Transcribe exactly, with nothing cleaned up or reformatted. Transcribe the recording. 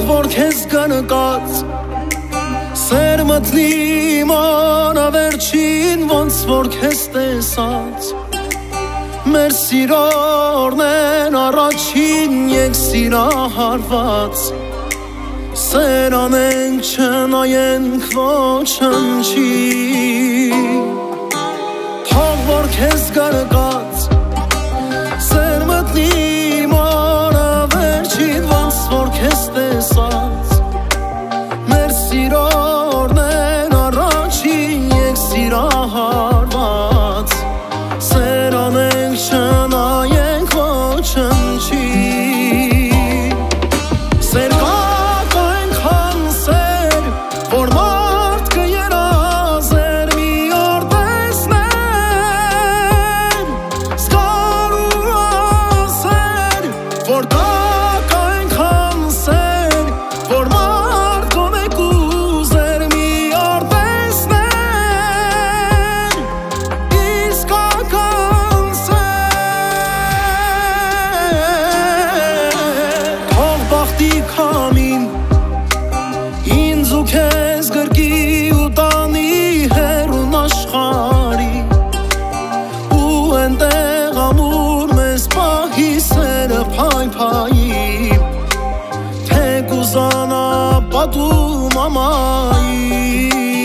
որ քեզ կնկած Սեր մտնի մանավերջին ոնց որ քեզ տեսած Մեր սիրորն են առաջին եկսիրահարված Սեր անենք չնայենք ոչնչի Թող որ քեզ կնկած Սեր մտնի մանավերջին ոնց որ քեզ տեսած Մեր սիրորն են առաջին եկսիրահարված Սեր անենք չնայենք ոչնչի Սեր կակ այնքան սեր որ մարդ կերազեր մի օր տեսներ Զգար ու ասեր որ կակ այնքան սեր որ մարդ գոնե կուզեր մի օր տեսներ Իսկական սեր Թող բախտի քամին ինձ ու քեզ գրկի ու տանի հեռուն աշխարհի ու այնտեղ ամուր մեզ պահի սերը փայփայի թե կուզանա պատում ամայի